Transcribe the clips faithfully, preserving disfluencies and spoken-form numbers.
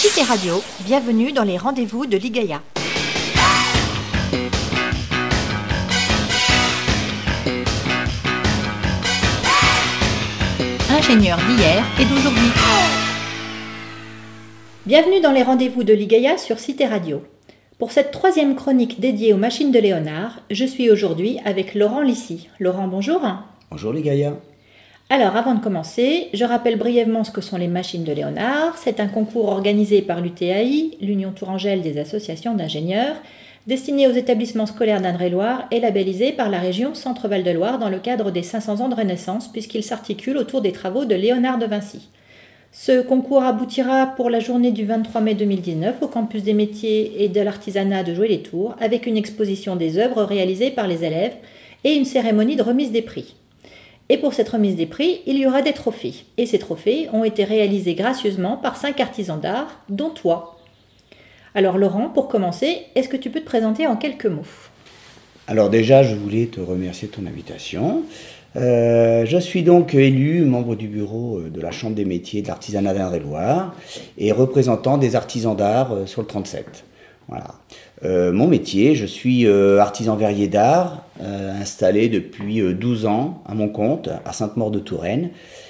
Cité Radio, bienvenue dans les rendez-vous de l'I G A I A. Ingénieur d'hier et d'aujourd'hui. Bienvenue dans les rendez-vous de l'I G A I A sur Cité Radio. Pour cette troisième chronique dédiée aux machines de Léonard, je suis aujourd'hui avec Laurent Lissy. Laurent, bonjour. Bonjour l'I G A I A. Alors, avant de commencer, je rappelle brièvement ce que sont les machines de Léonard. C'est un concours organisé par l'U T A I, l'Union Tourangelle des associations d'ingénieurs, destiné aux établissements scolaires d'Indre-et-Loire et labellisé par la région Centre-Val de Loire dans le cadre des cinq cents ans de Renaissance, puisqu'il s'articule autour des travaux de Léonard de Vinci. Ce concours aboutira pour la journée du vingt-trois mai deux mille dix-neuf au campus des métiers et de l'artisanat de Joué-les-Tours, avec une exposition des œuvres réalisées par les élèves et une cérémonie de remise des prix. Et pour cette remise des prix, il y aura des trophées. Et ces trophées ont été réalisés gracieusement par cinq artisans d'art, dont toi. Alors Laurent, pour commencer, est-ce que tu peux te présenter en quelques mots ? Alors déjà, je voulais te remercier de ton invitation. Euh, je suis donc élu membre du bureau de la Chambre des métiers de l'artisanat d'Indre-et-Loire et représentant des artisans d'art sur le trente-sept. Voilà. Euh, mon métier, je suis euh, artisan verrier d'art, euh, installé depuis euh, douze ans à mon compte, à Sainte-Maure-de-Touraine.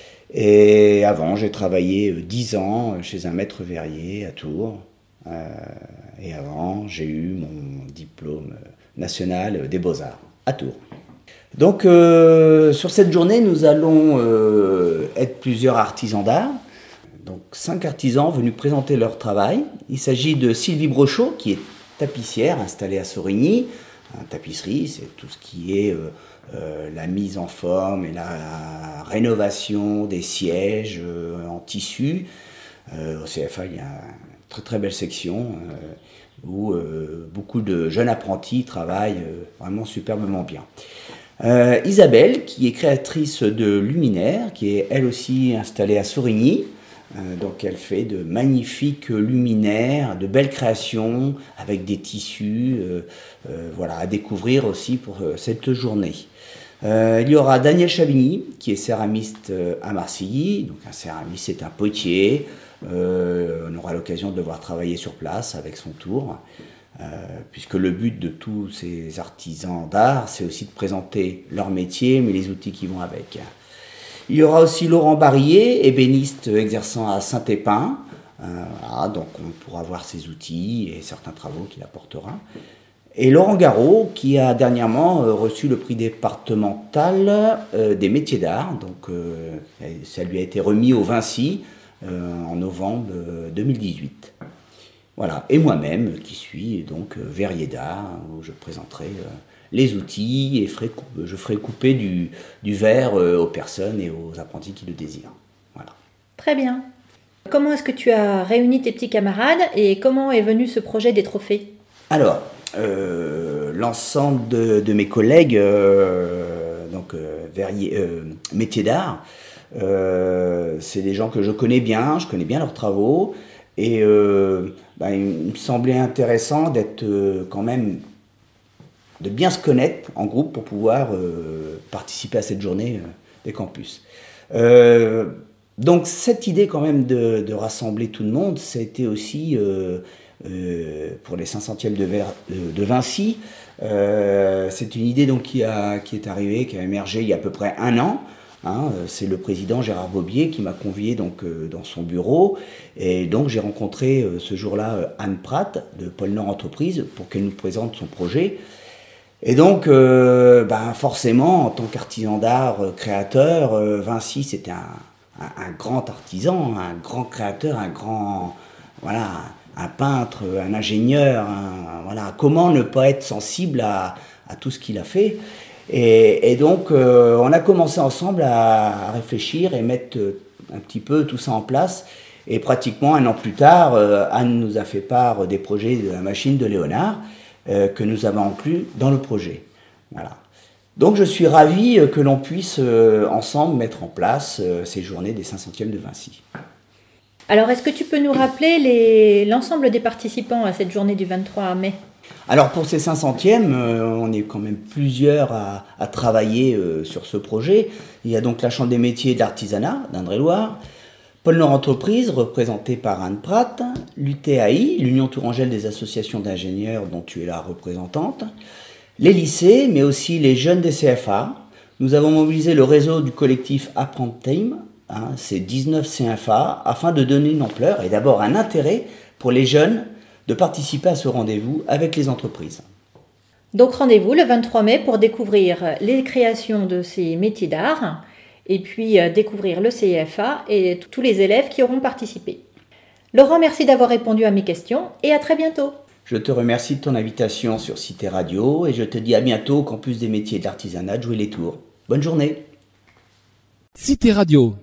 Et avant, j'ai travaillé euh, dix ans chez un maître verrier à Tours. Euh, et avant, j'ai eu mon diplôme national des Beaux-Arts à Tours. Donc, euh, sur cette journée, nous allons euh, être plusieurs artisans d'art. Donc, cinq artisans venus présenter leur travail. Il s'agit de Sylvie Brochot, qui est tapissière installée à Sorigny. Une tapisserie, c'est tout ce qui est euh, euh, la mise en forme et la rénovation des sièges euh, en tissu. Euh, au C F A, il y a une très très belle section euh, où euh, beaucoup de jeunes apprentis travaillent euh, vraiment superbement bien. Euh, Isabelle, qui est créatrice de luminaires, qui est elle aussi installée à Sorigny. Euh, donc elle fait de magnifiques luminaires, de belles créations avec des tissus, euh, euh, voilà, à découvrir aussi pour euh, cette journée. Euh, il y aura Daniel Chavigny, qui est céramiste euh, à Marcilly. Donc un céramiste, c'est un potier. Euh, on aura l'occasion de le voir travailler sur place avec son tour. Euh, puisque le but de tous ces artisans d'art, c'est aussi de présenter leur métier, mais les outils qui vont avec. Il y aura aussi Laurent Barrier, ébéniste exerçant à Saint-Épin. Euh, voilà, donc on pourra voir ses outils et certains travaux qu'il apportera. Et Laurent Garot, qui a dernièrement euh, reçu le prix départemental euh, des métiers d'art. Donc euh, ça lui a été remis au Vinci euh, en novembre deux mille dix-huit. Voilà, et moi-même qui suis donc verrier d'art, où je présenterai euh, les outils et ferai, je ferai couper du, du verre euh, aux personnes et aux apprentis qui le désirent. Voilà. Très bien. Comment est-ce que tu as réuni tes petits camarades et comment est venu ce projet des trophées ? Alors, euh, l'ensemble de, de mes collègues, euh, donc euh, verrier, euh, métiers d'art, euh, c'est des gens que je connais bien, je connais bien leurs travaux. Et euh, ben, il me semblait intéressant d'être euh, quand même, de bien se connaître en groupe pour pouvoir euh, participer à cette journée euh, des campus. Euh, donc cette idée quand même de, de rassembler tout le monde, ça a été aussi euh, euh, pour les cinq centièmes de, Ver, de, de Vinci. Euh, c'est une idée donc, qui, a, qui est arrivée, qui a émergé il y a à peu près un an. Hein, c'est le président Gérard Bobier qui m'a convié donc, euh, dans son bureau et donc j'ai rencontré euh, ce jour-là euh, Anne Pratt de Pôle Nord Entreprise pour qu'elle nous présente son projet. Et donc euh, ben forcément en tant qu'artisan d'art euh, créateur, euh, Vinci c'était un, un, un grand artisan, un grand créateur, un grand voilà un peintre, un ingénieur. Un, voilà comment ne pas être sensible à, à tout ce qu'il a fait. Et, et donc, euh, on a commencé ensemble à, à réfléchir et mettre euh, un petit peu tout ça en place. Et pratiquement un an plus tard, euh, Anne nous a fait part des projets de la machine de Léonard euh, que nous avons inclus dans le projet. Voilà. Donc, je suis ravi euh, que l'on puisse euh, ensemble mettre en place euh, ces journées des cinq centièmes de Vinci. Alors, est-ce que tu peux nous rappeler les, l'ensemble des participants à cette journée du vingt-trois mai ? Alors pour ces cinq centièmes, euh, on est quand même plusieurs à, à travailler euh, sur ce projet. Il y a donc la Chambre des métiers et de l'artisanat d'Indre-et-Loire, Pôle Nord Entreprise, représenté par Anne Pratt, l'U T A I, l'Union Tourangelle des associations d'ingénieurs dont tu es la représentante, les lycées, mais aussi les jeunes des C F A. Nous avons mobilisé le réseau du collectif Apprendre Team, hein, c'est dix-neuf C F A, afin de donner une ampleur et d'abord un intérêt pour les jeunes de participer à ce rendez-vous avec les entreprises. Donc rendez-vous le vingt-trois mai pour découvrir les créations de ces métiers d'art et puis euh, découvrir le C F A et tous les élèves qui auront participé. Laurent, merci d'avoir répondu à mes questions et à très bientôt. Je te remercie de ton invitation sur Cité Radio et je te dis à bientôt au campus des métiers de l'artisanat de Joué-les-Tours. Bonne journée. Cité Radio.